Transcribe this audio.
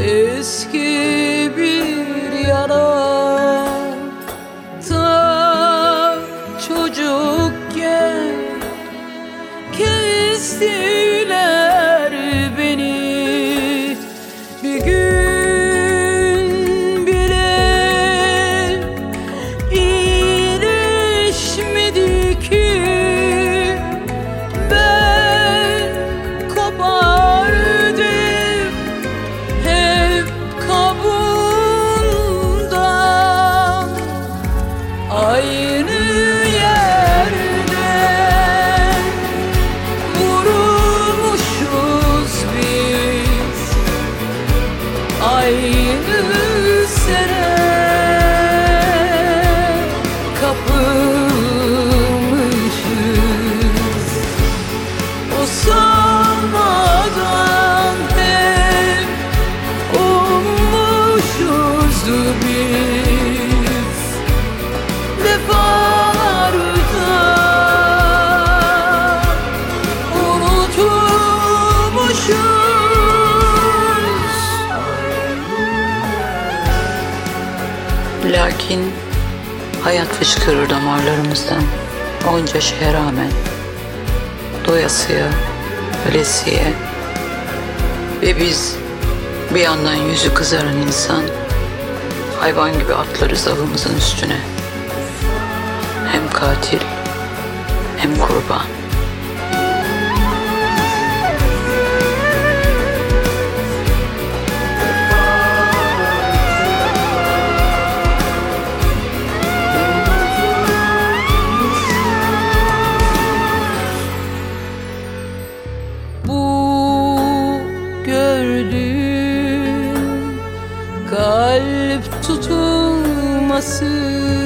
Eski bir yara, ta çocukken kestiler beni. Bir gün bile iyileşmedi ki ben kopardım hep kabuğundan. Aynı yerden vurulmuşuz biz, aynı sene kapılmışız. O sanmadan hep ummuşuz biz, defalarda unutulmuşuz. Lakin hayat fışkırır damarlarımızdan onca şeye rağmen, doyasıya, ölesiye. Ve biz bir yandan yüzü kızaran insan, hayvan gibi atlarız avımızın üstüne. Hem katil hem kurban. Bu gördüğüm kalp tutulması